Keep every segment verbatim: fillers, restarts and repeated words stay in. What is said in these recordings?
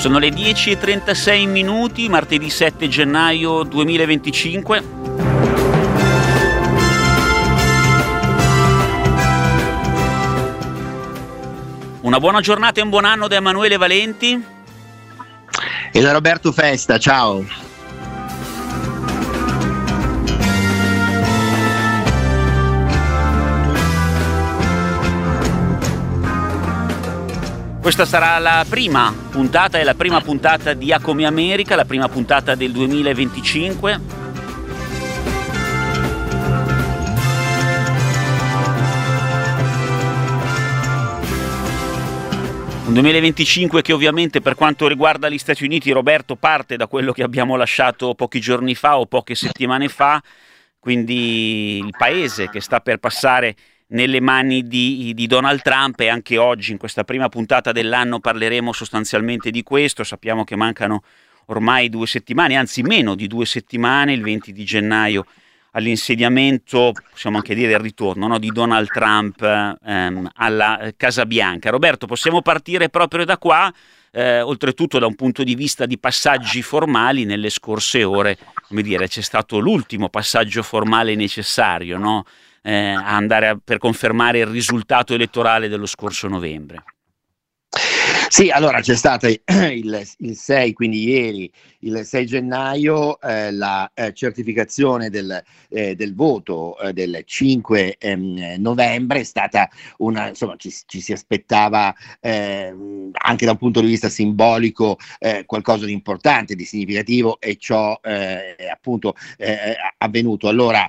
Sono le dieci e trentasei minuti, martedì sette gennaio duemilaventicinque. Una buona giornata e un buon anno da Emanuele Valenti e da Roberto Festa, ciao. Questa sarà la prima puntata, è la prima puntata di Acome America, la prima puntata del duemilaventicinque. Un duemilaventicinque che ovviamente per quanto riguarda gli Stati Uniti, Roberto, parte da quello che abbiamo lasciato pochi giorni fa o poche settimane fa, quindi il paese che sta per passare nelle mani di, di Donald Trump, e anche oggi in questa prima puntata dell'anno parleremo sostanzialmente di questo. Sappiamo che mancano ormai due settimane, anzi meno di due settimane, il venti di gennaio all'insediamento, possiamo anche dire il ritorno, no, di Donald Trump ehm, alla Casa Bianca. Roberto, possiamo partire proprio da qua, eh, oltretutto da un punto di vista di passaggi formali. Nelle scorse ore, come dire, c'è stato l'ultimo passaggio formale necessario, no? Eh, a andare a, per confermare il risultato elettorale dello scorso novembre. Sì, allora c'è stato il, il sei, quindi ieri, il sei gennaio, eh, la eh, certificazione del, eh, del voto eh, del cinque ehm, novembre. È stata una, insomma, ci, ci si aspettava eh, anche da un punto di vista simbolico eh, qualcosa di importante, di significativo, e ciò eh, è appunto eh, avvenuto. Allora,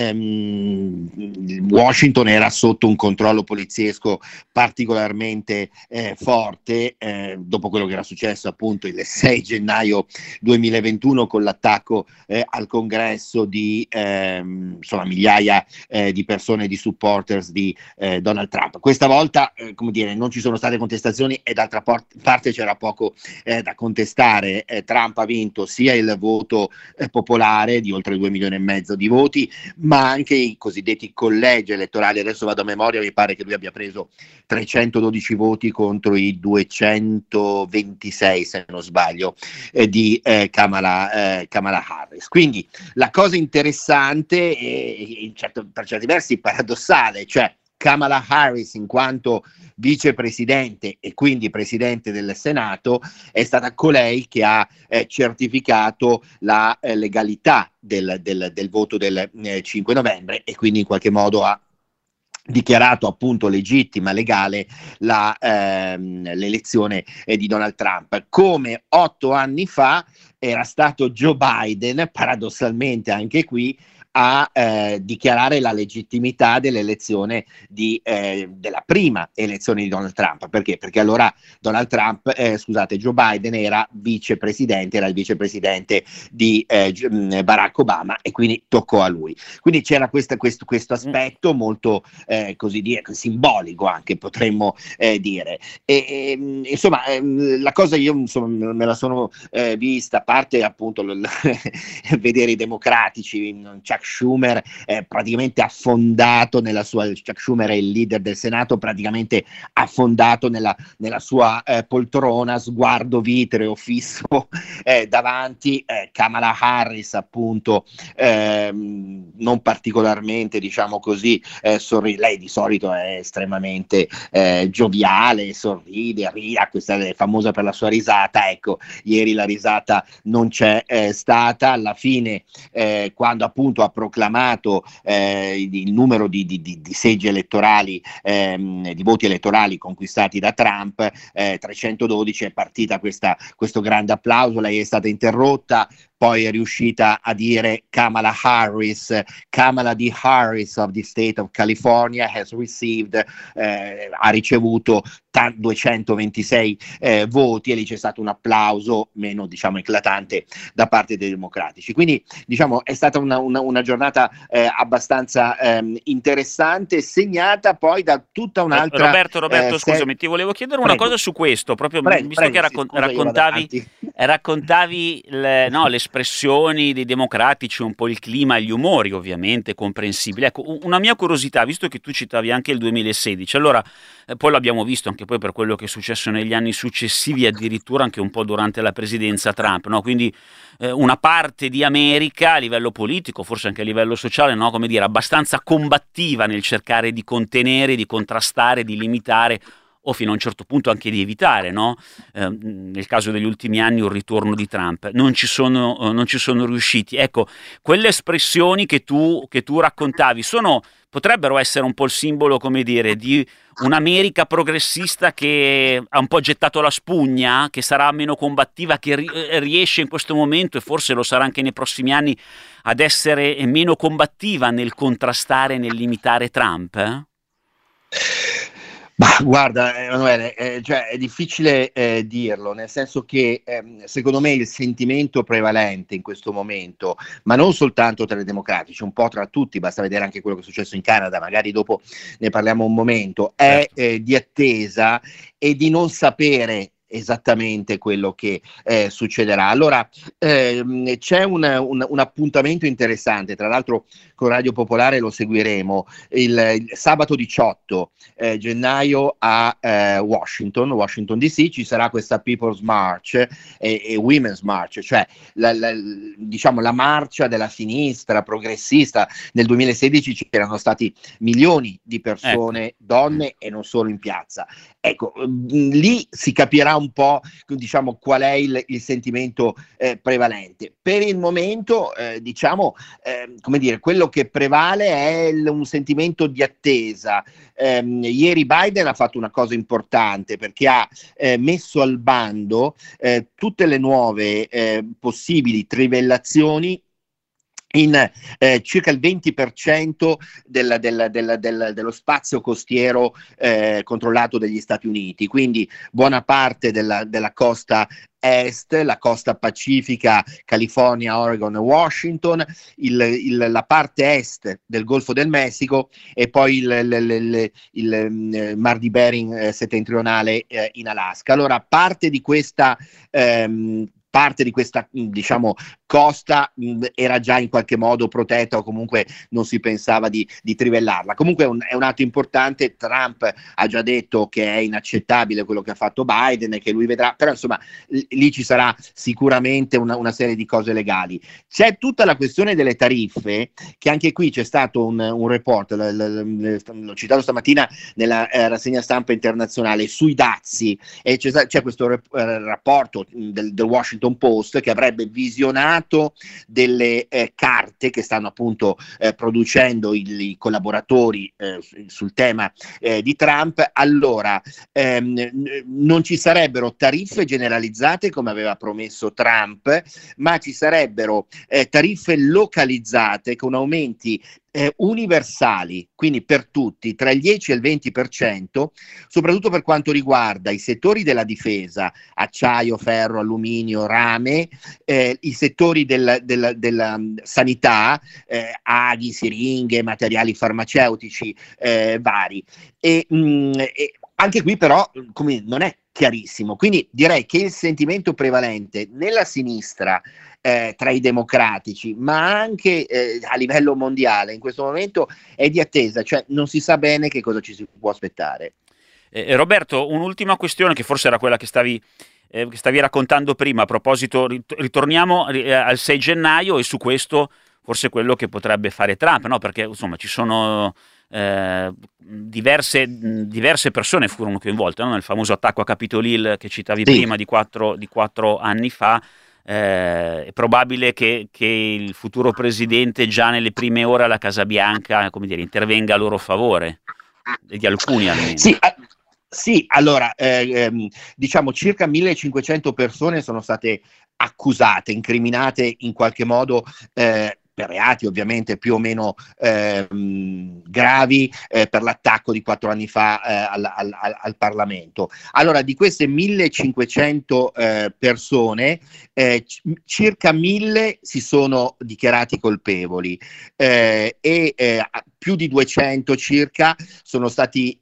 ehm, Washington era sotto un controllo poliziesco particolarmente eh, forte, Eh, dopo quello che era successo appunto il sei gennaio duemilaventuno con l'attacco eh, al congresso di ehm, insomma migliaia eh, di persone, di supporters di eh, Donald Trump. Questa volta eh, come dire, non ci sono state contestazioni e d'altra parte c'era poco eh, da contestare. eh, Trump ha vinto sia il voto eh, popolare di oltre due milioni e mezzo di voti, ma anche i cosiddetti collegi elettorali. Adesso vado a memoria, mi pare che lui abbia preso trecentododici voti contro i duecentoventisei, se non sbaglio, eh, di eh, Kamala, eh, Kamala Harris. Quindi la cosa interessante e in certo, per certi versi paradossale, cioè Kamala Harris in quanto vicepresidente e quindi presidente del Senato è stata colei che ha eh, certificato la eh, legalità del, del, del voto del eh, cinque novembre, e quindi in qualche modo ha dichiarato appunto legittima, legale la, ehm, l'elezione eh, di Donald Trump. Come otto anni fa era stato Joe Biden, paradossalmente anche qui, a eh, dichiarare la legittimità dell'elezione di, eh, della prima elezione di Donald Trump. Perché? Perché allora Donald Trump, eh, scusate, Joe Biden era vicepresidente, era il vicepresidente di eh, Barack Obama, e quindi toccò a lui. Quindi c'era questa, questo, questo aspetto molto eh, così dire, simbolico anche, potremmo eh, dire. E, e, insomma, ehm, la cosa io insomma, me la sono eh, vista, a parte appunto l- l- vedere i democratici, Chuck Schumer eh, praticamente affondato nella sua, Chuck Schumer è il leader del Senato, praticamente affondato nella, nella sua eh, poltrona, sguardo vitreo fisso eh, davanti, eh, Kamala Harris appunto ehm, non particolarmente, diciamo così, eh, sorride. Lei di solito è estremamente eh, gioviale, sorride, ride, questa è famosa per la sua risata. Ecco, ieri la risata non c'è eh, stata. Alla fine eh, quando appunto ha proclamato eh, il numero di, di, di, di seggi elettorali, ehm, di voti elettorali conquistati da Trump, eh, trecentododici, è partita questa, questo grande applauso. Lei è stata interrotta, poi è riuscita a dire Kamala Harris, Kamala D. Harris of the State of California has received, eh, ha ricevuto t- duecentoventisei eh, voti, e lì c'è stato un applauso meno, diciamo, eclatante da parte dei democratici. Quindi, diciamo, è stata una, una, una giornata eh, abbastanza ehm, interessante, segnata poi da tutta un'altra... Roberto, Roberto, eh, scusami, se... ti volevo chiedere una prego. cosa su questo, proprio Prego, visto prego, che sì, raccon- scusa, raccontavi, raccontavi le, no, le espressioni dei democratici, un po' il clima e gli umori, ovviamente, comprensibili. Ecco, u- una mia curiosità, visto che tu citavi anche il duemilasedici, allora, eh, poi l'abbiamo visto anche poi per quello che è successo negli anni successivi, addirittura anche un po' durante la presidenza Trump, no? Quindi eh, una parte di America a livello politico, forse anche a livello sociale, no? Come dire, abbastanza combattiva nel cercare di contenere, di contrastare, di limitare o fino a un certo punto anche di evitare, no? Eh, nel caso degli ultimi anni un ritorno di Trump. Non ci sono, eh, non ci sono riusciti. Ecco, quelle espressioni che tu, che tu raccontavi sono, potrebbero essere un po' il simbolo, come dire, di un'America progressista che ha un po' gettato la spugna, che sarà meno combattiva, che ri- riesce in questo momento, e forse lo sarà anche nei prossimi anni, ad essere meno combattiva nel contrastare, nel limitare Trump? Eh? Ma guarda, Emanuele, eh, cioè, è difficile eh, dirlo, nel senso che ehm, secondo me il sentimento prevalente in questo momento, ma non soltanto tra i democratici, un po' tra tutti, basta vedere anche quello che è successo in Canada, magari dopo ne parliamo un momento, è Certo. eh, di attesa e di non sapere esattamente quello che eh, succederà. Allora, ehm, c'è un, un, un appuntamento interessante, tra l'altro con Radio Popolare lo seguiremo, il, il sabato diciotto eh, gennaio a eh, Washington, Washington D C, ci sarà questa People's March e, e Women's March, cioè la, la, diciamo la marcia della sinistra progressista. Nel duemilasedici c'erano stati milioni di persone, Ecco. donne e non solo in piazza. Ecco, lì si capirà un po', diciamo, qual è il, il sentimento eh, prevalente. Per il momento, eh, diciamo, eh, come dire, quello che prevale è il, un sentimento di attesa. Eh, ieri Biden ha fatto una cosa importante perché ha eh, messo al bando eh, tutte le nuove eh, possibili trivellazioni in eh, circa il venti per cento del, del, del, del, dello spazio costiero eh, controllato dagli Stati Uniti, quindi buona parte della, della costa est, la costa pacifica, California, Oregon e Washington, il, il, la parte est del Golfo del Messico e poi il, il, il, il, il Mar di Bering eh, settentrionale eh, in Alaska. Allora, parte di questa ehm, parte di questa, diciamo, costa mh, era già in qualche modo protetta o comunque non si pensava di, di trivellarla. Comunque è un, è un atto importante. Trump ha già detto che è inaccettabile quello che ha fatto Biden e che lui vedrà, però insomma l- lì ci sarà sicuramente una, una serie di cose legali. C'è tutta la questione delle tariffe, che anche qui c'è stato un, un report, l- l- l- l'ho citato stamattina nella eh, rassegna stampa internazionale, sui dazi, e c'è, c'è questo rep- eh, rapporto del, del Washington Post che avrebbe visionato delle eh, carte che stanno appunto eh, producendo il, i collaboratori eh, sul tema eh, di Trump. Allora, ehm, non ci sarebbero tariffe generalizzate come aveva promesso Trump, ma ci sarebbero eh, tariffe localizzate con aumenti Eh, universali, quindi per tutti, tra il dieci e il venti per cento, soprattutto per quanto riguarda i settori della difesa, acciaio, ferro, alluminio, rame, eh, i settori del, del, della sanità, eh, aghi, siringhe, materiali farmaceutici eh, vari. E, mh, e anche qui però come, non è chiarissimo, quindi direi che il sentimento prevalente nella sinistra Eh, tra i democratici, ma anche eh, a livello mondiale in questo momento è di attesa, cioè non si sa bene che cosa ci si può aspettare. Eh, Roberto, un'ultima questione che forse era quella che stavi, eh, che stavi raccontando prima. A proposito, rit- ritorniamo eh, al sei gennaio e su questo forse quello che potrebbe fare Trump, no? Perché insomma ci sono eh, diverse, diverse persone furono coinvolte, no? Nel famoso attacco a Capitol Hill che citavi Sì. prima di quattro, di quattro anni fa. Eh, è probabile che, che il futuro presidente già nelle prime ore alla Casa Bianca, come dire, intervenga a loro favore, di alcuni almeno. Sì, a- sì, allora, eh, ehm, diciamo circa millecinquecento persone sono state accusate, incriminate in qualche modo eh, per reati ovviamente più o meno ehm, gravi eh, per l'attacco di quattro anni fa eh, al, al- al- al Parlamento. Allora, di queste millecinquecento eh, persone, eh, c- circa mille si sono dichiarati colpevoli eh, e eh, più di duecento circa sono stati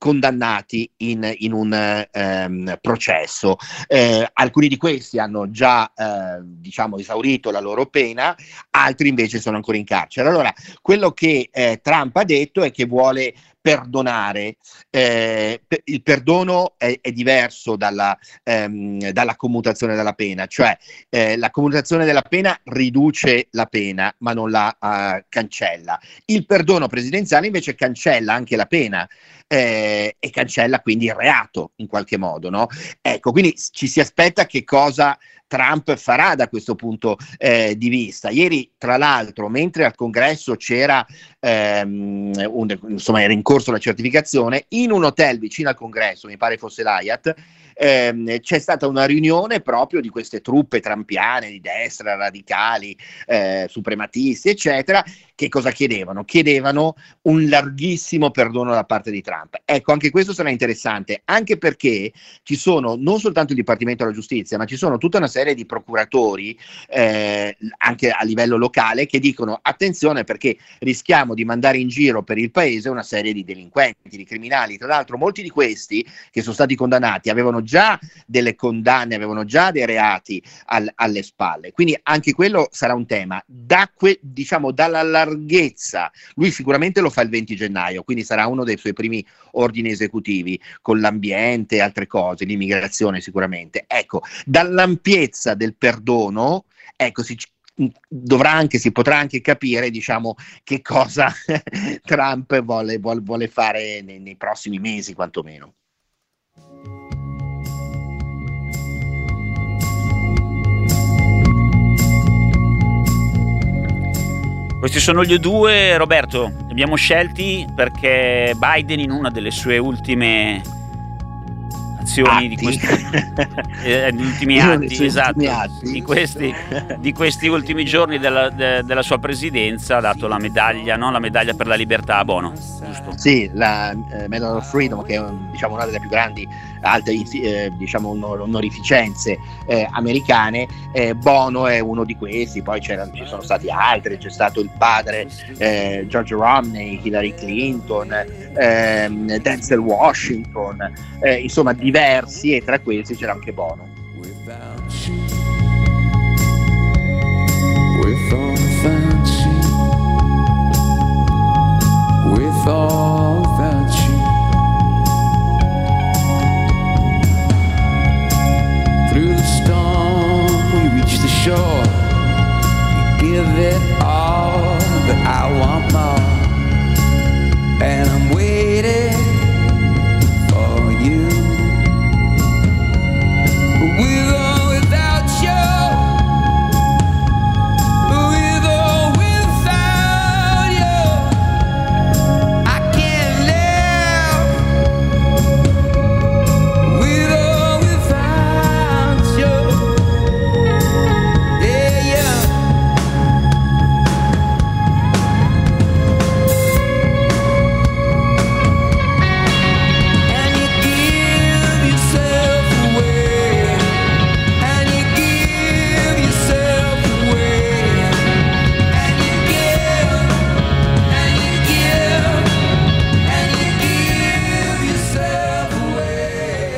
condannati in, in un ehm, processo. Eh, alcuni di questi hanno già eh, diciamo esaurito la loro pena, altri invece sono ancora in carcere. Allora, quello che eh, Trump ha detto è che vuole perdonare. Eh, il perdono è, è diverso dalla, ehm, dalla commutazione della pena, cioè eh, la commutazione della pena riduce la pena ma non la uh, cancella. Il perdono presidenziale invece cancella anche la pena eh, e cancella quindi il reato in qualche modo, no? Ecco, quindi ci si aspetta che cosa Trump farà da questo punto eh, di vista. Ieri, tra l'altro, mentre al Congresso c'era ehm, un, insomma, era in corso la certificazione, in un hotel vicino al Congresso, mi pare fosse l'Hyatt, ehm, c'è stata una riunione proprio di queste truppe trampiane di destra, radicali, eh, suprematisti, eccetera. Che cosa chiedevano? Chiedevano un larghissimo perdono da parte di Trump. Ecco, anche questo sarà interessante, anche perché ci sono non soltanto il Dipartimento della Giustizia, ma ci sono tutta una serie di procuratori, eh, anche a livello locale, che dicono attenzione perché rischiamo di mandare in giro per il paese una serie di delinquenti, di criminali. Tra l'altro molti di questi che sono stati condannati avevano già delle condanne, avevano già dei reati al, alle spalle, quindi anche quello sarà un tema. Da que, diciamo dalla larghezza, lui sicuramente lo fa il venti gennaio, quindi sarà uno dei suoi primi ordini esecutivi con l'ambiente e altre cose, l'immigrazione sicuramente. Ecco, dall'ampiezza del perdono, ecco, si dovrà anche, si potrà anche capire, diciamo, che cosa Trump vuole, vuole, vuole fare nei, nei prossimi mesi, quantomeno. Questi sono gli due, Roberto, li abbiamo scelti perché Biden in una delle sue ultime azioni, di questi eh, ultimi atti, esatto, atti. Di, questi, di questi ultimi giorni della, de, della sua presidenza ha dato la medaglia, no? La medaglia per la libertà a Bono, giusto? Sì, la eh, Medal of Freedom, che è un, diciamo, una delle più grandi alte eh, diciamo onor- onorificenze eh, americane. eh, Bono è uno di questi, poi ci sono stati altri, c'è stato il padre eh, George Romney, Hillary Clinton, ehm, Denzel Washington, eh, insomma diversi, e tra questi c'era anche Bono. With all that you, through the storm we reach the shore, we give it all, but I want more, and I'm waiting for you. With or without you, with or without you, I can't live. With or without you, yeah, yeah. And you give yourself away, and you give yourself away, and you give, and you give, and you give yourself away.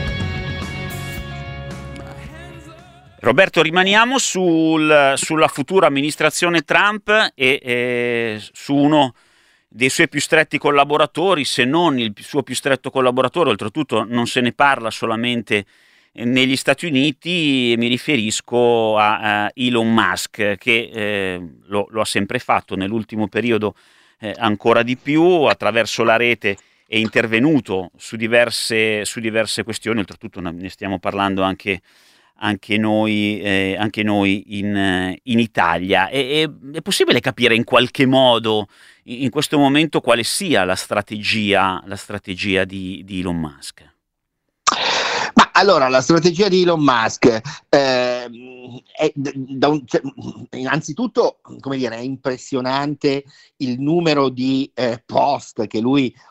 Roberto, rimaniamo sul, sulla futura amministrazione Trump e eh, su uno dei suoi più stretti collaboratori, se non il suo più stretto collaboratore. Oltretutto non se ne parla solamente negli Stati Uniti, e mi riferisco a, a Elon Musk, che eh, lo, lo ha sempre fatto, nell'ultimo periodo eh, ancora di più, attraverso la rete è intervenuto su diverse, su diverse questioni. Oltretutto ne stiamo parlando anche anche noi, eh, anche noi in, in Italia. E, e, è possibile capire in qualche modo in, in questo momento quale sia la strategia, la strategia di, di Elon Musk? Ma allora, la strategia di Elon Musk eh, è, da un, cioè, innanzitutto, come dire, è impressionante il numero di eh, post che lui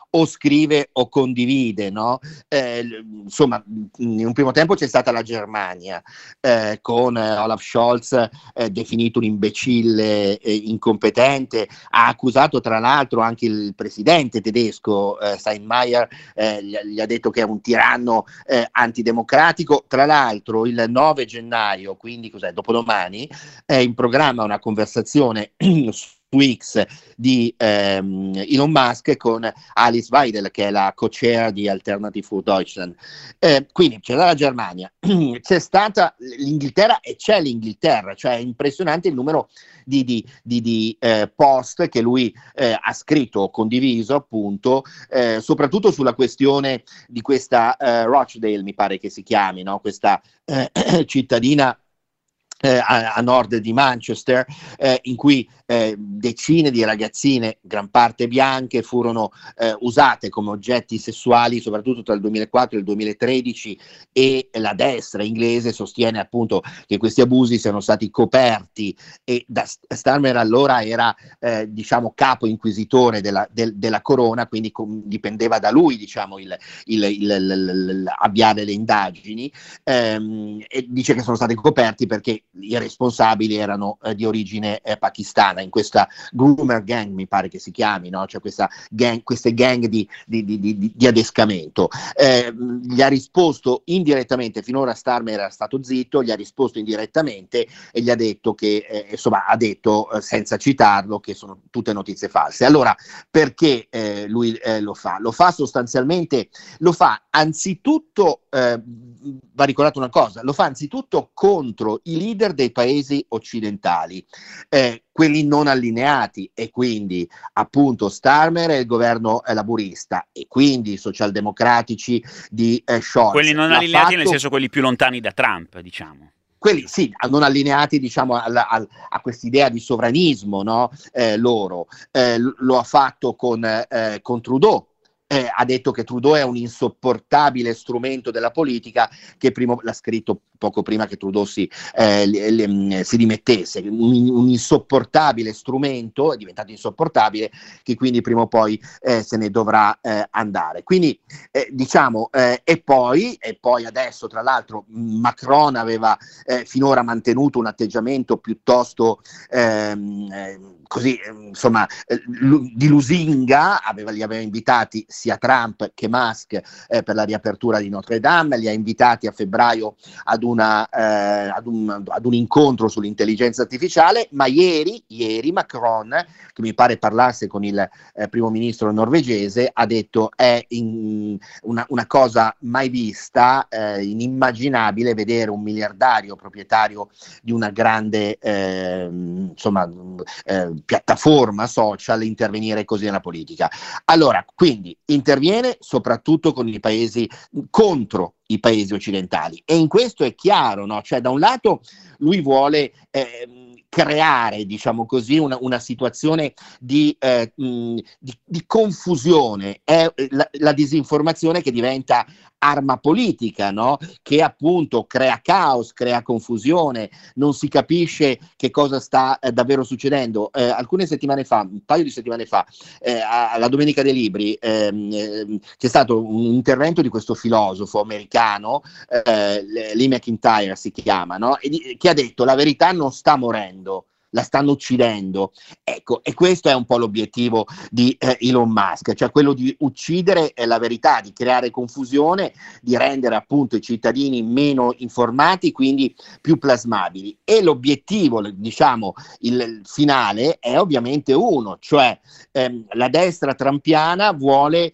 o scrive o condivide, no? Eh, insomma, in un primo tempo c'è stata la Germania, eh, con eh, Olaf Scholz eh, definito un imbecille eh, incompetente, ha accusato tra l'altro anche il presidente tedesco eh, Steinmeier, eh, gli, gli ha detto che è un tiranno eh, antidemocratico. Tra l'altro il nove gennaio, quindi cos'è, dopodomani, è in programma una conversazione su X di ehm, Elon Musk con Alice Weidel, che è la co-chair di Alternative for Deutschland. Eh, quindi c'è la Germania, c'è stata l'Inghilterra e c'è l'Inghilterra, cioè è impressionante il numero di, di, di, di eh, post che lui eh, ha scritto o condiviso, appunto, eh, soprattutto sulla questione di questa eh, Rochdale, mi pare che si chiami, no? Questa eh, cittadina Eh, a, a nord di Manchester, eh, in cui eh, decine di ragazzine, gran parte bianche, furono eh, usate come oggetti sessuali, soprattutto tra il duemilaquattro e il duemilatredici, e la destra inglese sostiene appunto che questi abusi siano stati coperti, e da Starmer allora era eh, diciamo capo inquisitore della, del, della corona, quindi com- dipendeva da lui, diciamo, il, il, il, il, il avviare le indagini, ehm, e dice che sono stati coperti perché i responsabili erano eh, di origine eh, pakistana, in questa groomer gang, mi pare che si chiami, no? Cioè questa gang, queste gang di, di, di, di, di adescamento. Eh, gli ha risposto indirettamente, finora Starmer era stato zitto, gli ha risposto indirettamente e gli ha detto che, eh, insomma, ha detto, eh, senza citarlo, che sono tutte notizie false. Allora, perché eh, lui eh, lo fa? Lo fa sostanzialmente, lo fa anzitutto, eh, va ricordato una cosa, lo fa anzitutto contro i leader dei paesi occidentali, eh, quelli non allineati, e quindi appunto Starmer e il governo eh, laburista, e quindi i socialdemocratici di eh, Scholz. Quelli non L'ha allineati fatto... nel senso quelli più lontani da Trump, diciamo. Quelli sì, non allineati, diciamo, alla, al, a quest'idea di sovranismo, no? Eh, loro. Eh, lo ha fatto con, eh, con Trudeau. Eh, ha detto che Trudeau è un insopportabile strumento della politica, che prima l'ha scritto poco prima che Trudeau si, eh, le, le, si dimettesse, un, un insopportabile strumento, è diventato insopportabile, che quindi prima o poi eh, se ne dovrà eh, andare. Quindi eh, diciamo, eh, e poi e poi adesso tra l'altro Macron aveva eh, finora mantenuto un atteggiamento piuttosto ehm, eh, così, insomma, eh, di lusinga, aveva, li aveva invitati sia Trump che Musk eh, per la riapertura di Notre Dame, li ha invitati a febbraio ad, una, eh, ad, un, ad un incontro sull'intelligenza artificiale, ma ieri, ieri Macron, che mi pare parlasse con il eh, primo ministro norvegese, ha detto è in una, una cosa mai vista, eh, inimmaginabile vedere un miliardario proprietario di una grande eh, insomma, eh, piattaforma social intervenire così nella politica. Allora, quindi interviene soprattutto con i paesi, contro i paesi occidentali, e in questo è chiaro, no? Cioè, da un lato lui vuole eh, creare, diciamo così, una, una situazione di, eh, mh, di, di confusione, è la, la disinformazione che diventa arma politica, no? Che appunto crea caos, crea confusione, non si capisce che cosa sta eh, davvero succedendo. Eh, alcune settimane fa, un paio di settimane fa, eh, alla Domenica dei Libri, ehm, eh, c'è stato un intervento di questo filosofo americano, eh, Lee McIntyre si chiama, no? E di, che ha detto: la verità non sta morendo, la stanno uccidendo. Ecco, e questo è un po' l'obiettivo di eh, Elon Musk, cioè quello di uccidere eh, la verità, di creare confusione, di rendere appunto i cittadini meno informati, quindi più plasmabili. E l'obiettivo, diciamo, il, il finale è ovviamente uno, cioè ehm, la destra trampiana vuole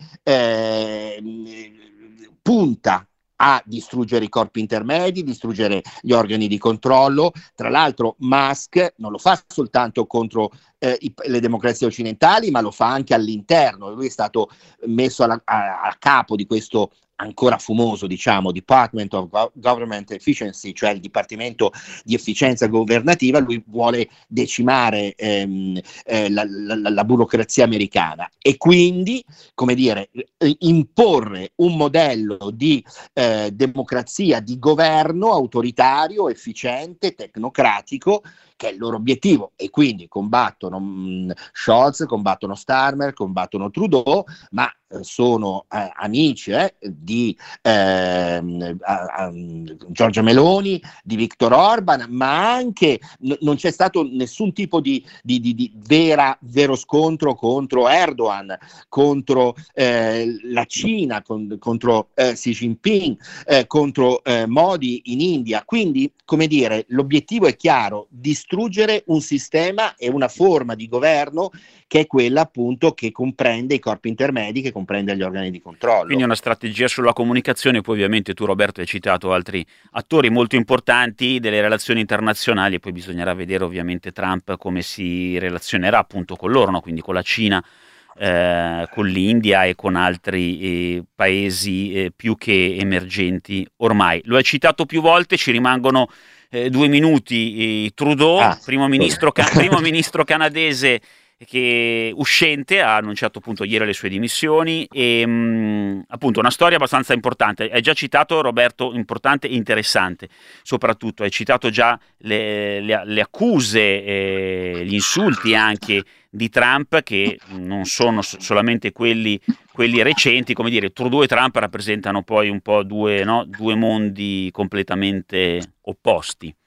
eh, punta a distruggere i corpi intermedi, distruggere gli organi di controllo. Tra l'altro Musk non lo fa soltanto contro eh, i, le democrazie occidentali, ma lo fa anche all'interno. Lui è stato messo alla, a, a capo di questo ancora fumoso, diciamo, Department of Government Efficiency, cioè il Dipartimento di Efficienza Governativa. Lui vuole decimare ehm, eh, la, la, la burocrazia americana e quindi, come dire, imporre un modello di eh, democrazia, di governo autoritario, efficiente, tecnocratico, che è il loro obiettivo, e quindi combattono mh, Scholz, combattono Starmer, combattono Trudeau, ma eh, sono eh, amici eh, di eh, Giorgia Meloni, di Viktor Orban, ma anche n- non c'è stato nessun tipo di, di, di, di vera, vero scontro contro Erdogan, contro eh, la Cina, con, contro eh, Xi Jinping, eh, contro eh, Modi in India. Quindi, come dire, l'obiettivo è chiaro: distruggere un sistema e una forma di governo che è quella appunto che comprende i corpi intermedi, che comprende gli organi di controllo. Quindi una strategia sulla comunicazione. Poi ovviamente tu, Roberto, hai citato altri attori molto importanti delle relazioni internazionali, e poi bisognerà vedere ovviamente Trump come si relazionerà appunto con loro, no? Quindi con la Cina, eh, con l'India e con altri eh, paesi eh, più che emergenti ormai. Lo hai citato più volte, ci rimangono eh, due minuti. eh, Trudeau, Ah, primo ministro, ca- primo ministro canadese, che uscente, ha annunciato appunto ieri le sue dimissioni, e mh, appunto una storia abbastanza importante. Hai già citato, Roberto, importante e interessante. Soprattutto hai citato già le, le, le accuse, eh, gli insulti anche di Trump, che non sono solamente quelli, quelli recenti. Come dire, Trudeau e Trump rappresentano poi un po' due, no? due mondi completamente opposti.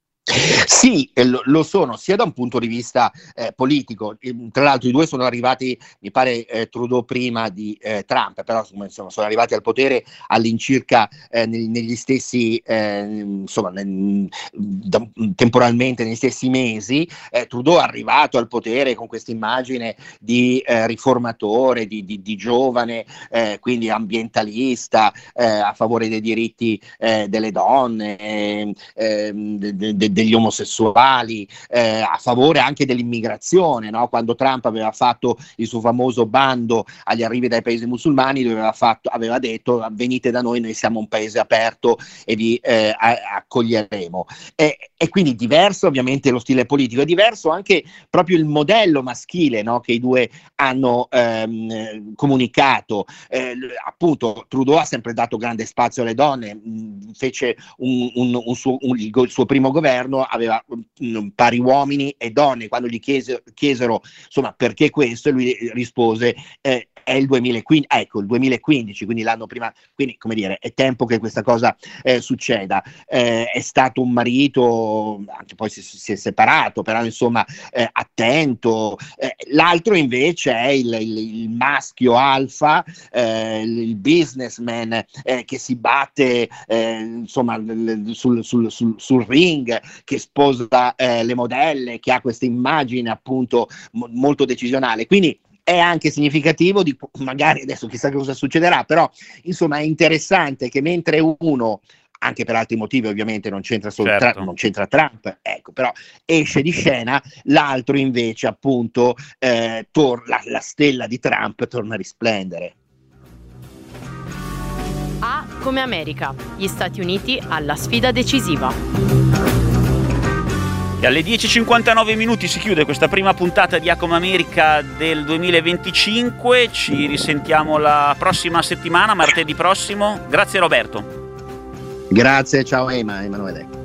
Sì, lo, lo sono sia da un punto di vista eh, politico. Tra l'altro i due sono arrivati, mi pare eh, Trudeau prima di eh, Trump, però insomma, sono arrivati al potere all'incirca eh, negli, negli stessi, eh, insomma, nel, da, temporalmente negli stessi mesi. Eh, Trudeau è arrivato al potere con questa immagine di eh, riformatore, di, di, di giovane, eh, quindi ambientalista, eh, a favore dei diritti eh, delle donne, eh, eh, de, de, de, degli omosessuali, eh, a favore anche dell'immigrazione, no? Quando Trump aveva fatto il suo famoso bando agli arrivi dai paesi musulmani, aveva, fatto, aveva detto: venite da noi, noi siamo un paese aperto e vi eh, accoglieremo. E, e quindi diverso ovviamente lo stile politico, è diverso anche proprio il modello maschile, no? Che i due hanno ehm, comunicato. Eh, appunto Trudeau ha sempre dato grande spazio alle donne, mh, fece un, un, un suo, un, il suo primo governo aveva mh, pari uomini e donne. Quando gli chiese, chiesero insomma perché questo, e lui rispose eh, è il duemilaquindici, ecco il duemilaquindici, quindi l'anno prima, quindi come dire è tempo che questa cosa eh, succeda. Eh, è stato un marito, anche poi si, si è separato, però insomma eh, attento. Eh, l'altro invece è il, il, il maschio alfa, eh, il businessman eh, che si batte eh, insomma sul, sul, sul, sul ring, che sposa eh, le modelle, che ha questa immagine appunto mo- molto decisionale. Quindi è anche significativo di, magari adesso chissà cosa succederà, però insomma è interessante che mentre uno, anche per altri motivi ovviamente, non c'entra solo Certo. Trump, non c'entra Trump, ecco, però esce di scena, l'altro invece appunto eh, tor- la, la stella di Trump torna a risplendere. A come America, gli Stati Uniti alla sfida decisiva. E alle dieci e cinquantanove minuti si chiude questa prima puntata di Acom America del duemilaventicinque. Ci risentiamo la prossima settimana, martedì prossimo. Grazie Roberto. Grazie, ciao Ema, Emanuele.